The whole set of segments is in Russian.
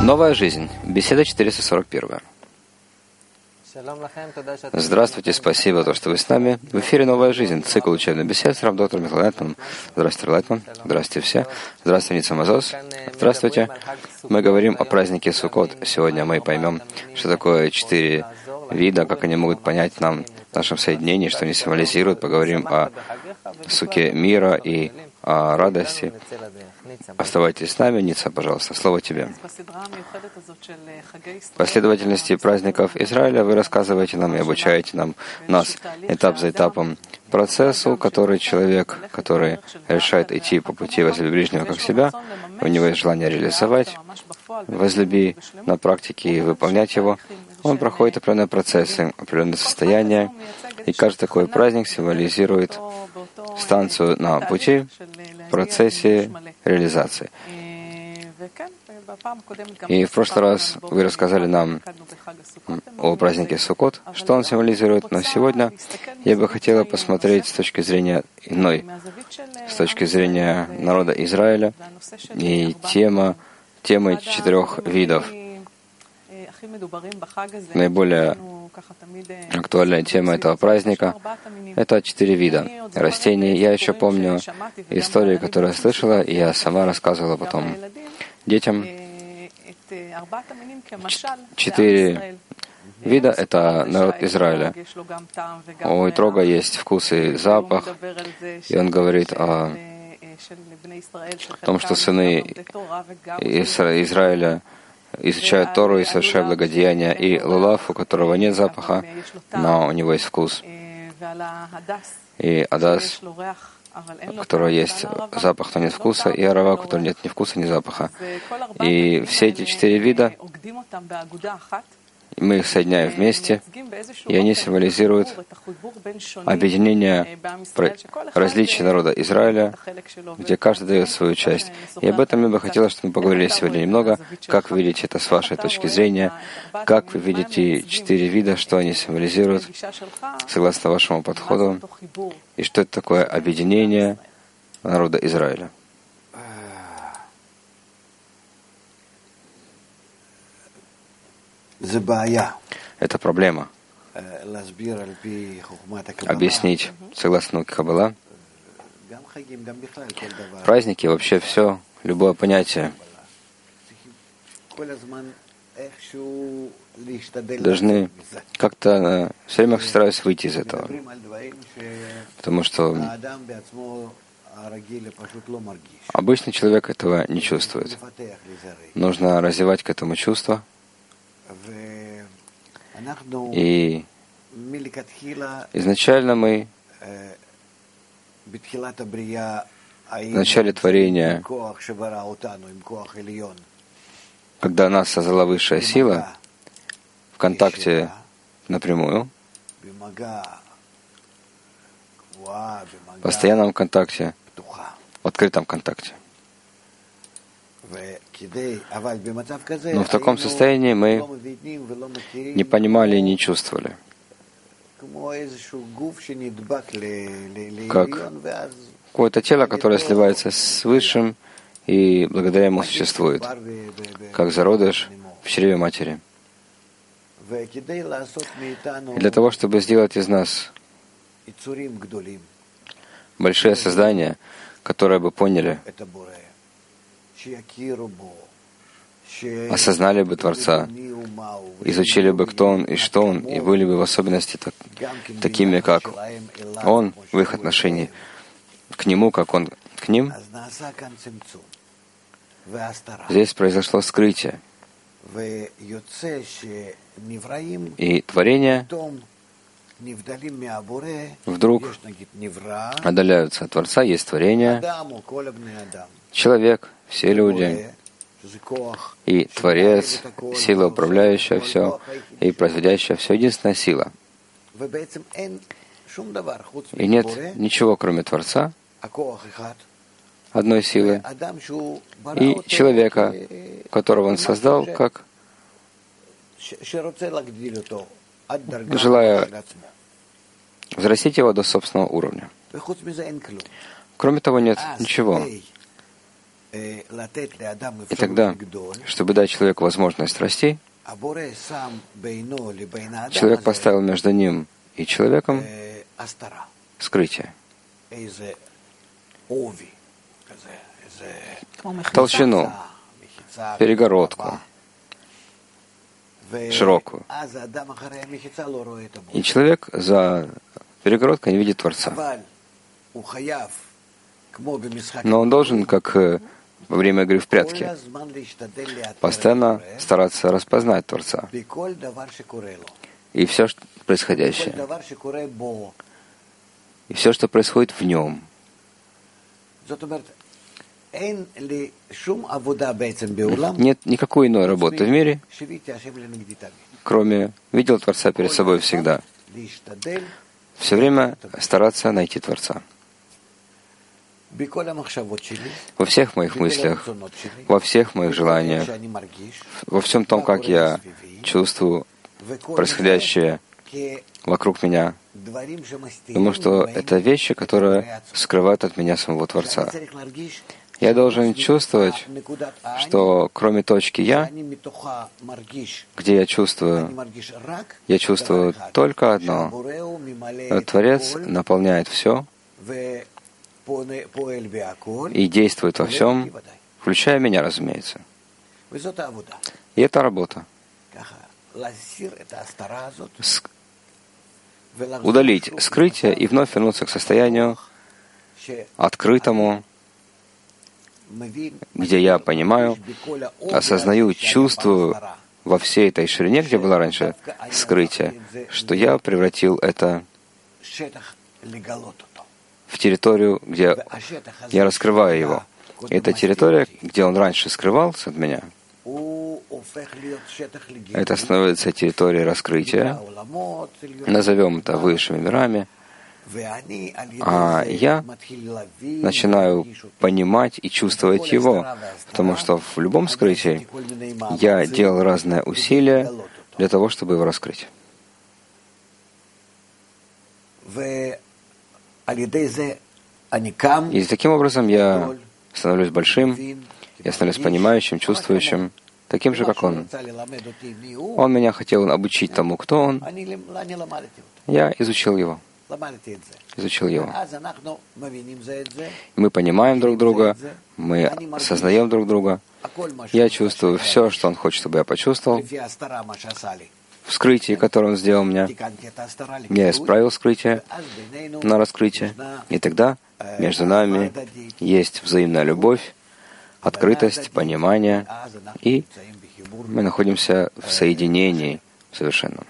Новая жизнь. Беседа 441. Здравствуйте, спасибо, то, что вы с нами. В эфире «Новая жизнь», цикл учебных бесед с равдоктором Михаилом Лайтманом. Здравствуйте, Лайтман. Здравствуйте все. Здравствуйте, Ница Мазос. Здравствуйте. Мы говорим о празднике Суккот. Сегодня мы поймем, что такое 4 вида, как они могут понять нам в нашем соединении, что они символизируют. Поговорим о суке мира и о радости. Оставайтесь с нами. Ница, пожалуйста, слово тебе. В последовательности праздников Израиля вы рассказываете нам и обучаете нас этап за этапом процессу, который человек, который решает идти по пути возлюби ближнего как себя, у него есть желание реализовать, возлюби на практике и выполнять его, он проходит определенные процессы, определенные состояния, и каждый такой праздник символизирует станцию на пути в процессе реализации. И в прошлый раз вы рассказали нам о празднике Суккот, что он символизирует, но сегодня я бы хотела посмотреть с точки зрения иной, с точки зрения народа Израиля и темы 4 видов. Наиболее актуальная тема этого праздника — это 4 вида растений. Я еще помню истории, которые я слышала, и я сама рассказывала потом детям. 4 вида — это народ Израиля. У Итрога есть вкус и запах, и он говорит о том, что сыны Израиля изучают Тору и совершают благодеяния, и Лулав, у которого нет запаха, но у него есть вкус. И Адас, у которого есть запах, но нет вкуса, и Арава, у которого нет ни вкуса, ни запаха. И все эти 4 вида, мы их соединяем вместе, и они символизируют объединение различий народа Израиля, где каждый дает свою часть. И об этом я бы хотела, чтобы мы поговорили сегодня немного. Как вы видите это с вашей точки зрения? Как вы видите 4 вида, что они символизируют, согласно вашему подходу? И что это такое объединение народа Израиля? Это проблема. Объяснить, согласно науке Каббала, праздники, вообще все, любое понятие, должны как-то все время стараюсь выйти из этого. Потому что обычный человек этого не чувствует. Нужно развивать к этому чувство. И изначально мы в начале творения, когда нас создала высшая сила, в контакте напрямую, в постоянном контакте, в открытом контакте. Но в таком состоянии мы не понимали и не чувствовали, как какое-то тело, которое сливается с Высшим и благодаря ему существует, как зародыш в чреве матери. И для того, чтобы сделать из нас большие создания, которые бы поняли, осознали бы Творца, изучили бы, кто Он и что Он, и были бы в особенности такими, как Он в их отношении к Нему, как Он к ним. Здесь произошло скрытие. И творения вдруг отдаляются от Творца. Есть творение, человек, все люди, и Творец, сила, управляющая все, и производящая все, единственная сила. И нет ничего, кроме Творца, одной силы, и человека, которого Он создал, как желая взрастить его до собственного уровня. Кроме того, нет ничего. И тогда, чтобы дать человеку возможность расти, человек поставил между ним и человеком скрытие, толщину, перегородку, широкую. И человек за перегородкой не видит Творца. Но он должен, как во время игры в прятки, постоянно стараться распознать Творца. И все что происходящее. И все, что происходит в нем. Нет никакой иной работы в мире, кроме видел Творца перед собой всегда. Все время стараться найти Творца. Во всех моих мыслях, во всех моих желаниях, во всем том, как я чувствую происходящее вокруг меня. Думаю, что это вещи, которые скрывают от меня самого Творца. Я должен чувствовать, что кроме точки «я», где я чувствую только одно. Творец наполняет все и действует во всем, включая меня, разумеется. И это работа. Удалить скрытие и вновь вернуться к состоянию открытому, где я понимаю, осознаю, чувствую во всей этой ширине, где было раньше скрытие, что я превратил это в территорию, где я раскрываю его. И эта территория, где он раньше скрывался от меня, это становится территорией раскрытия, назовем это высшими мирами, а я начинаю понимать и чувствовать его, потому что в любом скрытии я делал разные усилия для того, чтобы его раскрыть. И таким образом я становлюсь большим, я становлюсь понимающим, чувствующим, таким же, как он. Он меня хотел обучить тому, кто он. Я изучил его. Мы понимаем друг друга, мы осознаем друг друга. Я чувствую все, что он хочет, чтобы я почувствовал. В скрытии, которое он сделал мне, я исправил скрытие на раскрытие. И тогда между нами есть взаимная любовь, открытость, понимание, и мы находимся в соединении совершенном.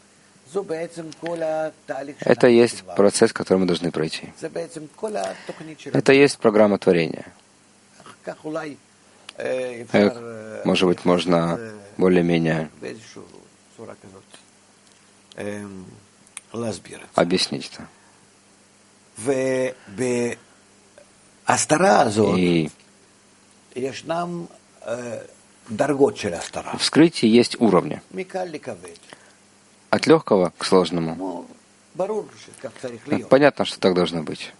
Это есть процесс, который мы должны пройти. Это есть программа творения. Может быть, можно более-менее объяснить это. И в скрытии есть уровни. От легкого к сложному. Понятно, что так должно быть.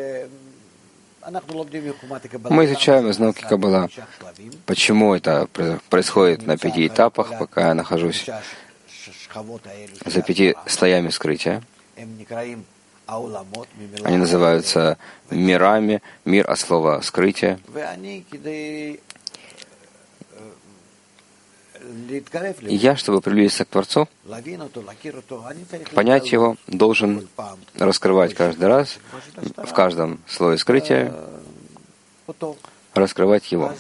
Мы изучаем из науки Каббала, почему это происходит на 5 этапах, пока я нахожусь за 5 слоями скрытия. Они называются мирами, мир от слова «скрытие». И я, чтобы приблизиться к Творцу, понять его, должен раскрывать каждый раз, в каждом слое скрытия, раскрывать его.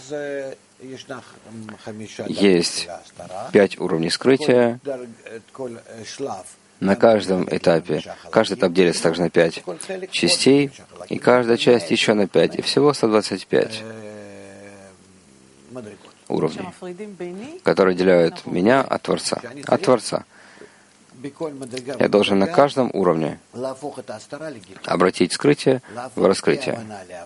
Есть 5 уровней скрытия. На каждом этапе, каждый этап делится также на 5 частей, и каждая часть еще на 5, и всего 125 уровней, которые отделяют меня от Творца. От Творца. Я должен на каждом уровне обратить скрытие в раскрытие,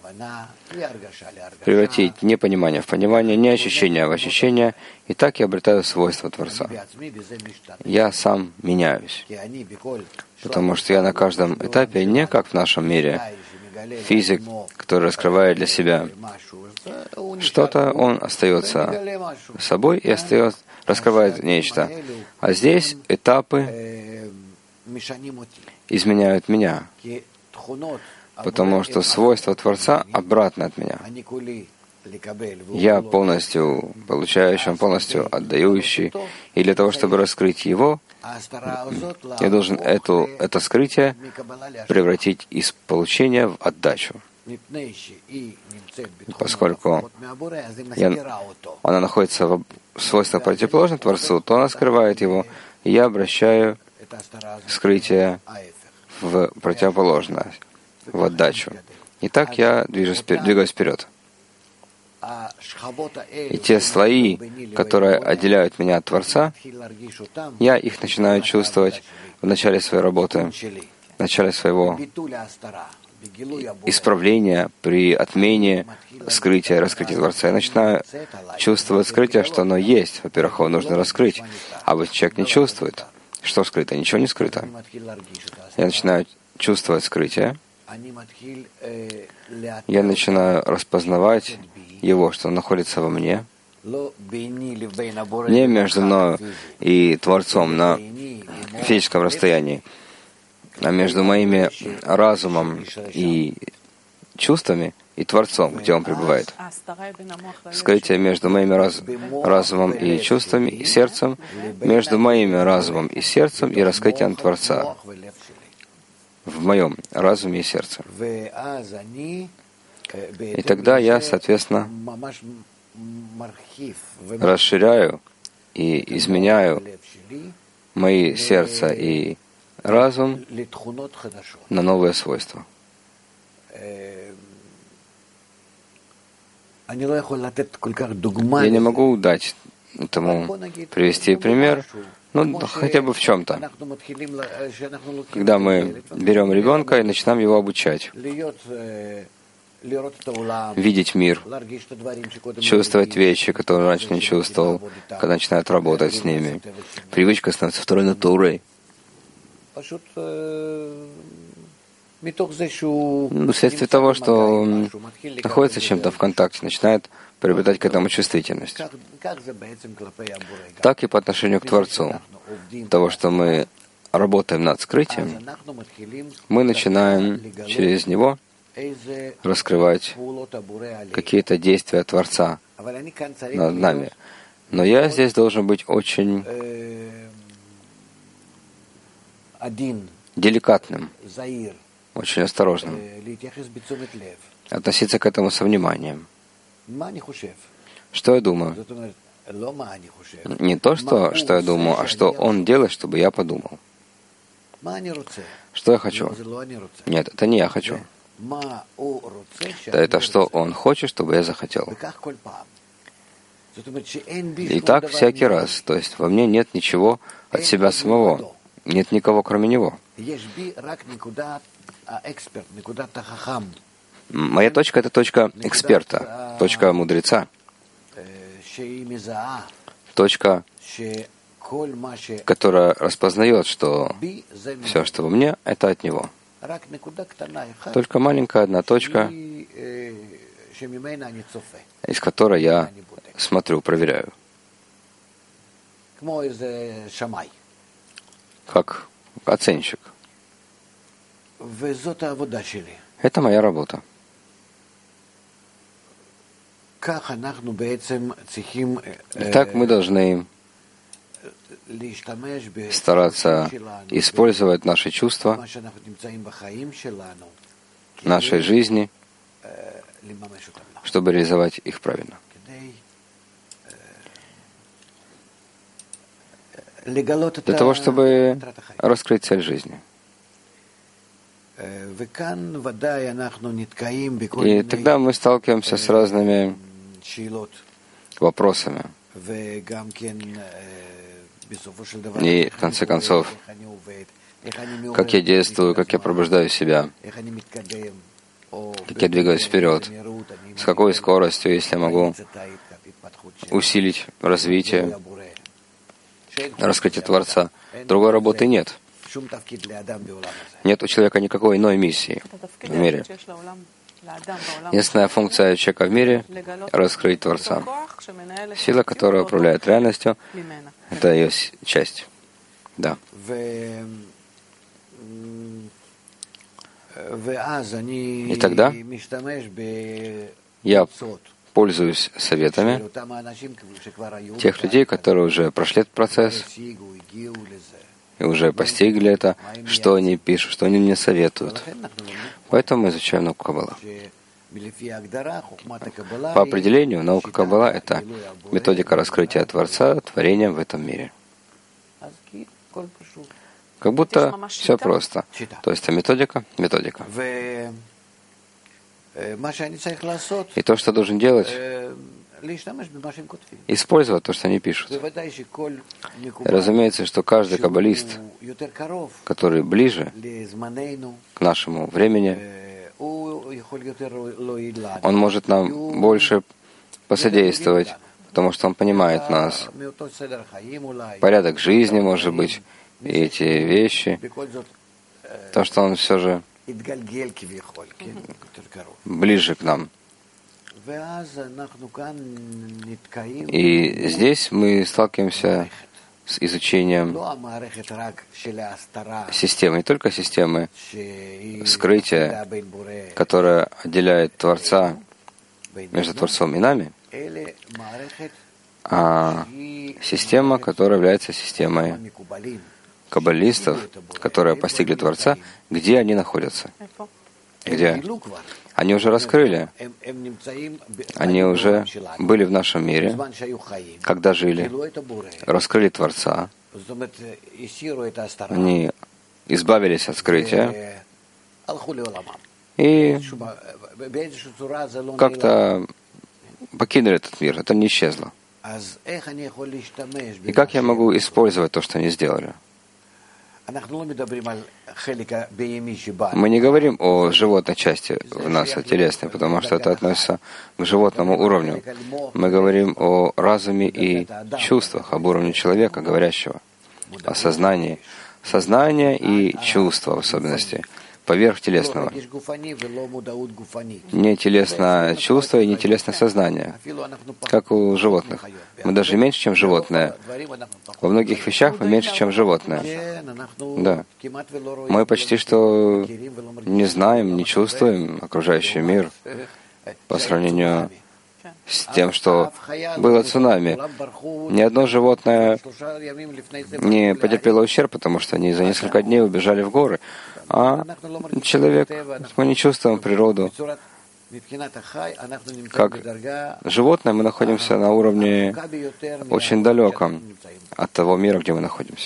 превратить непонимание в понимание, не ощущение в ощущение, и так я обретаю свойства Творца. Я сам меняюсь, потому что я на каждом этапе не как в нашем мире, физик, который раскрывает для себя что-то, он остается собой и раскрывает нечто. А здесь этапы изменяют меня, потому что свойства Творца обратны от меня. Я полностью получающий, он полностью отдающий. И для того, чтобы раскрыть его, я должен это скрытие превратить из получения в отдачу. Поскольку она находится в свойствах противоположных Творцу, то она скрывает его, и я обращаю скрытие в противоположное, в отдачу. И так я двигаюсь вперед. И те слои, которые отделяют меня от Творца, я их начинаю чувствовать в начале своей работы, в начале своего исправления при отмене скрытия и раскрытия Творца. Я начинаю чувствовать скрытие, что оно есть. Во-первых, его нужно раскрыть. А вот человек не чувствует, что скрыто. Ничего не скрыто. Я начинаю чувствовать скрытие. Я начинаю распознавать его, что он находится во мне, не между мною и Творцом на физическом расстоянии, а между моими разумом и чувствами и Творцом, где он пребывает. Скрытие между моими разумом и чувствами, и сердцем, между моими разумом и сердцем и раскрытием Творца в моем разуме и сердце. И тогда я, соответственно, расширяю и изменяю мои сердце и разум на новые свойства. Я не могу дать этому привести пример, хотя бы в чем-то. Когда мы берем ребенка и начинаем его обучать, видеть мир, чувствовать вещи, которые раньше не чувствовал, когда начинает работать с ними. Привычка становится второй натурой. Вследствие того, что он находится с чем-то в контакте, начинает приобретать к этому чувствительность. Так и по отношению к Творцу. Того, что мы работаем над скрытием, мы начинаем через него раскрывать какие-то действия Творца над нами. Но я здесь должен быть очень деликатным, очень осторожным, относиться к этому со вниманием. Что я думаю? Не то, что я думаю, а что он делает, чтобы я подумал. Что я хочу? Нет, это не я хочу. Это что он хочет, чтобы я захотел. И так всякий раз. То есть во мне нет ничего от себя самого. Нет никого, кроме него. Моя точка — это точка эксперта, точка мудреца, точка, которая распознает, что все, что во мне, это от него. Только маленькая одна точка, из которой я смотрю, проверяю. Как оценщик. Это моя работа. Итак, мы должны стараться использовать наши чувства, нашей жизни, чтобы реализовать их правильно. Для того, чтобы раскрыть цель жизни. И тогда мы сталкиваемся с разными вопросами. И, в конце концов, как я действую, как я пробуждаю себя, как я двигаюсь вперед, с какой скоростью, если я могу усилить развитие, раскрытие Творца. Другой работы нет. Нет у человека никакой иной миссии в мире. Единственная функция человека в мире — раскрыть Творца. Сила, которая управляет реальностью, это ее часть. Да. И тогда я пользуюсь советами тех людей, которые уже прошли этот процесс и уже постигли это, что они пишут, что они мне советуют. Поэтому мы изучаем науку Каббала. По определению, наука Каббала — это методика раскрытия Творца творением в этом мире. Как будто все просто. То есть методика. И то, что должен делать, использовать то, что они пишут. И разумеется, что каждый каббалист, который ближе к нашему времени, он может нам больше посодействовать, потому что он понимает нас. Порядок жизни, может быть, и эти вещи. То, что он все же ближе к нам. И здесь мы сталкиваемся с изучением системы, не только системы скрытия, которая отделяет Творца между Творцом и нами, а система, которая является системой каббалистов, которые постигли Творца, где они находятся. Где? Они уже раскрыли. Они уже были в нашем мире, когда жили, раскрыли Творца. Они избавились от скрытия и как-то покинули этот мир. Это не исчезло. И как я могу использовать то, что они сделали? Мы не говорим о животной части в нас, о телесной, потому что это относится к животному уровню. Мы говорим о разуме и чувствах, об уровне человека, говорящего, о сознании. Сознание и чувства в особенности, поверх телесного. Не телесное чувство и не телесное сознание, как у животных. Мы даже меньше, чем животное. Во многих вещах мы меньше, чем животное. Да. Мы почти что не знаем, не чувствуем окружающий мир по сравнению с тем, что было цунами. Ни одно животное не потерпело ущерб, потому что они за несколько дней убежали в горы. А человек, мы не чувствуем природу. Как животное, мы находимся на уровне очень далеком от того мира, где мы находимся.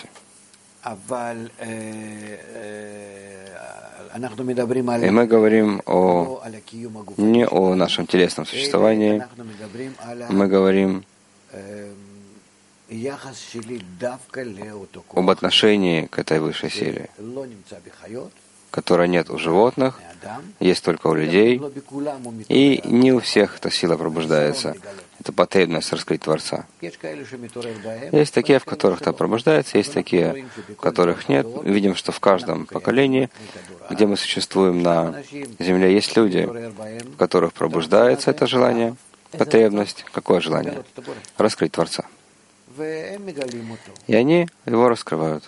И мы говорим не о нашем телесном существовании, мы говорим об отношении к этой высшей силе, которой нет у животных, есть только у людей, и не у всех эта сила пробуждается. Это потребность раскрыть Творца. Есть такие, в которых это пробуждается, есть такие, в которых нет. Видим, что в каждом поколении, где мы существуем на Земле, есть люди, в которых пробуждается это желание, потребность. Какое желание? Раскрыть Творца. И они его раскрывают.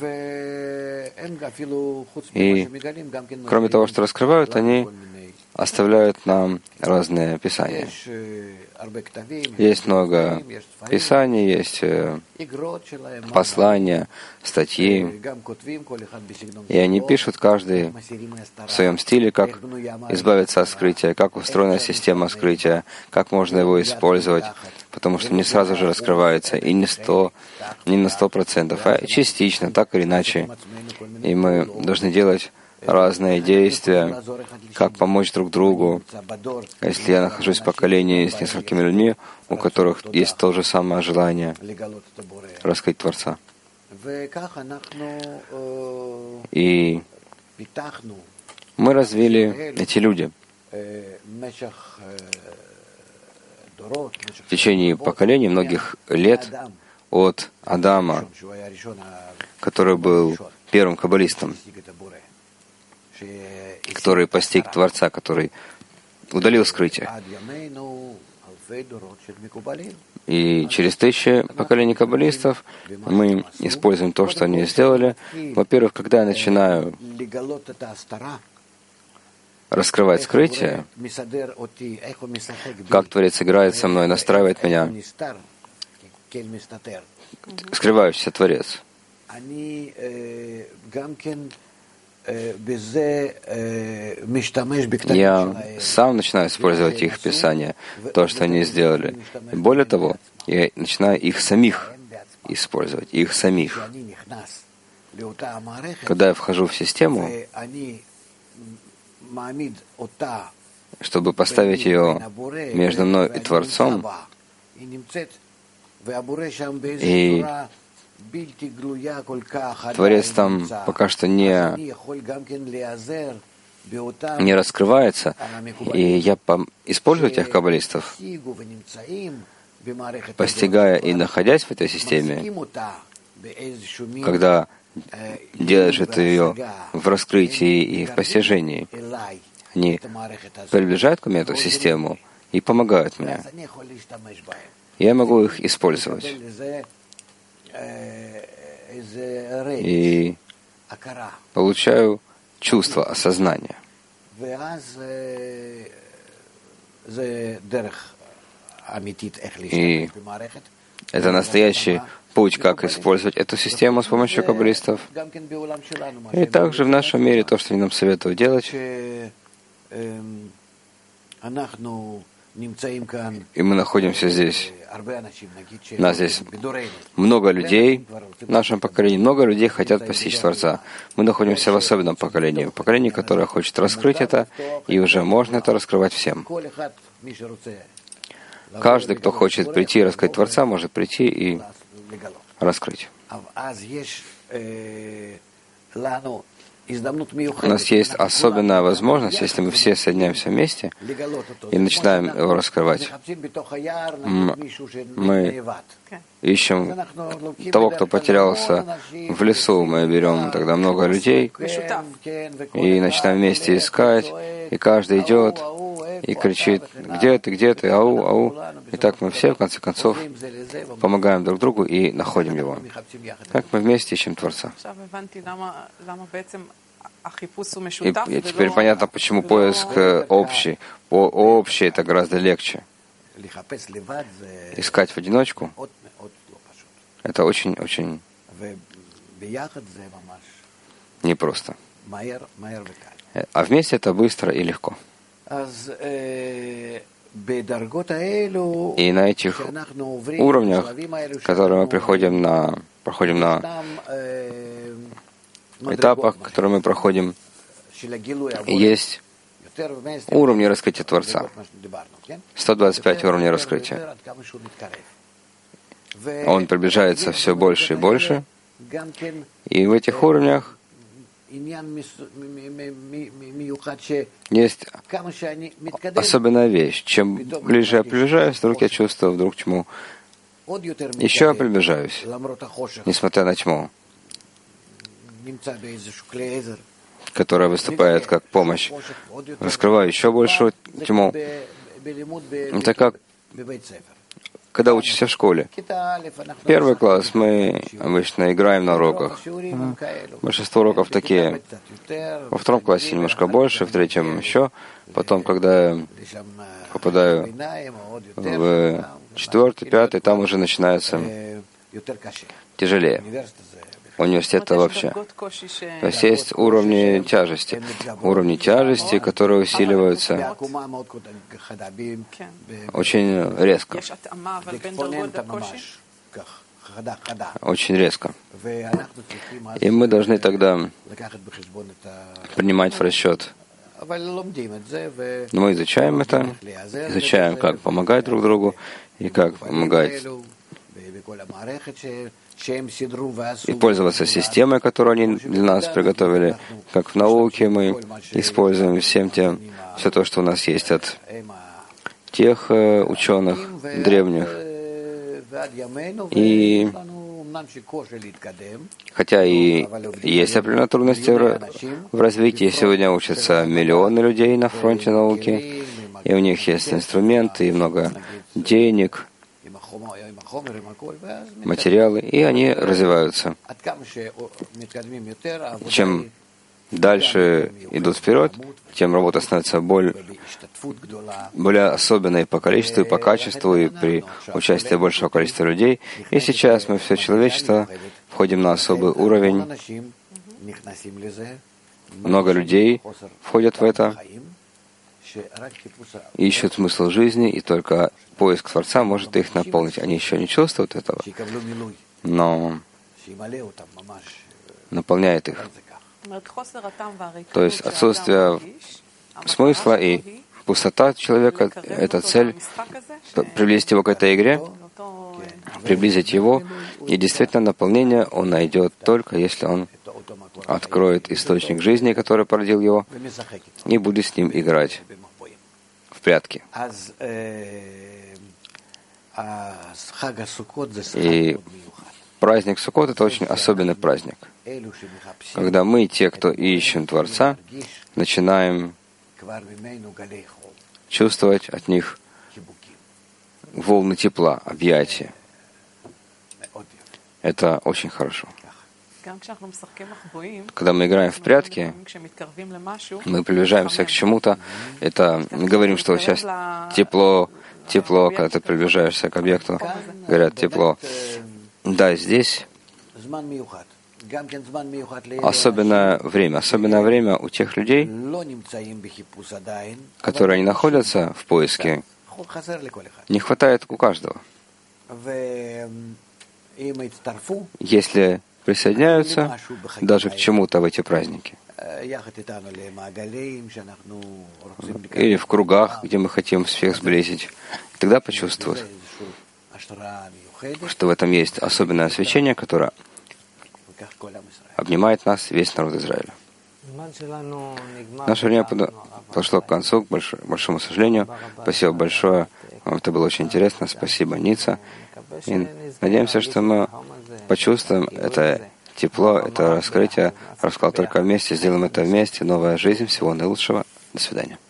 И кроме того, что раскрывают, они оставляют нам разные писания. Есть много писаний, есть послания, статьи. И они пишут каждый в своем стиле, как избавиться от скрытия, как устроена система скрытия, как можно его использовать, потому что не сразу же раскрывается, и не на 100%, а частично, так или иначе. И мы должны делать разные действия, как помочь друг другу. Если я нахожусь в поколении с несколькими людьми, у которых есть то же самое желание раскрыть Творца. И мы развили эти люди в течение поколений, многих лет, от Адама, который был первым каббалистом, который постиг Творца, который удалил скрытие. И через тысячи поколений каббалистов мы используем то, что они сделали. Во-первых, когда я начинаю раскрывать скрытие, как Творец играет со мной, настраивает меня, скрывающийся Творец. Я сам начинаю использовать их Писания, то, что они сделали. И более того, я начинаю их самих использовать, их самих. Когда я вхожу в систему, чтобы поставить ее между мной и Творцом, и Творец там пока что не раскрывается, и я использую тех каббалистов, постигая и находясь в этой системе, когда держит ее в раскрытии и в постижении, они приближают ко мне эту систему и помогают мне. Я могу их использовать. И получаю чувство осознания. И это настоящий путь, как использовать эту систему с помощью каббалистов. И также в нашем мире то, что они нам советуют делать. И мы находимся здесь. У нас здесь много людей в нашем поколении. Много людей хотят постичь Творца. Мы находимся в особенном поколении, которое хочет раскрыть это, и уже можно это раскрывать всем. Каждый, кто хочет прийти и раскрыть Творца, может прийти и раскрыть. У нас есть особенная возможность, если мы все соединяемся вместе и начинаем его раскрывать. Мы ищем того, кто потерялся в лесу. Мы берем тогда много людей и начинаем вместе искать. И каждый идет и кричит: где ты, ау, ау. И так мы все, в конце концов, помогаем друг другу и находим его. Так мы вместе ищем Творца. И теперь понятно, почему поиск общий. Общий это гораздо легче. Искать в одиночку — это очень-очень непросто. А вместе это быстро и легко. И на этих уровнях, которые мы проходим на этапах, которые мы проходим, есть уровни раскрытия Творца. 125 уровней раскрытия. Он приближается все больше и больше. И в этих уровнях есть особенная вещь. Чем ближе я приближаюсь, вдруг я чувствую, вдруг тьму. Еще я приближаюсь, несмотря на тьму, которая выступает как помощь. Раскрываю еще большую тьму. Это как когда учишься в школе. Первый класс мы обычно играем на уроках. Большинство уроков такие. Во втором классе немножко больше, в третьем еще. Потом, когда я попадаю в четвертый, пятый, там уже начинается тяжелее. Университета вообще. То есть есть уровни тяжести, которые усиливаются очень резко. Очень резко. И мы должны тогда принимать в расчет. Но мы изучаем это, изучаем, как помогать друг другу и как помогать и пользоваться системой, которую они для нас приготовили. Как в науке мы используем все то, что у нас есть от тех ученых древних. И Хотя и есть определенные трудности в развитии. Сегодня учатся миллионы людей на фронте науки, и у них есть инструменты, и много денег, материалы, и они развиваются. Чем дальше идут вперед, тем работа становится более особенной по количеству и по качеству, и при участии большего количества людей. И сейчас мы, все человечество, входим на особый уровень. Много людей входят в это, ищут смысл жизни, и только поиск Творца может их наполнить. Они еще не чувствуют этого, но наполняет их. То есть отсутствие смысла и пустота человека — это цель, приблизить его к этой игре, приблизить его, и действительно наполнение он найдет только если он откроет источник жизни, который породил его, и будет с ним играть в прятки. И праздник Суккот — это очень особенный праздник, когда мы, те, кто ищем Творца, начинаем чувствовать от них волны тепла, объятия. Это очень хорошо. Когда мы играем в прятки, мы приближаемся к чему-то. Это мы говорим, что сейчас тепло, когда ты приближаешься к объекту, говорят тепло. Да, здесь особенное время у тех людей, которые не находятся в поиске, не хватает у каждого. Если присоединяются даже к чему-то в эти праздники, или в кругах, где мы хотим всех сблизить, тогда почувствуют, что в этом есть особенное освещение, которое обнимает нас, весь народ Израиля. Наше время подошло к концу, к большому сожалению. Спасибо большое. Вам это было очень интересно. Спасибо, Ница. И надеемся, что мы почувствуем это тепло, это раскрытие. Рассказал только вместе, сделаем это вместе. Новая жизнь. Всего наилучшего. До свидания.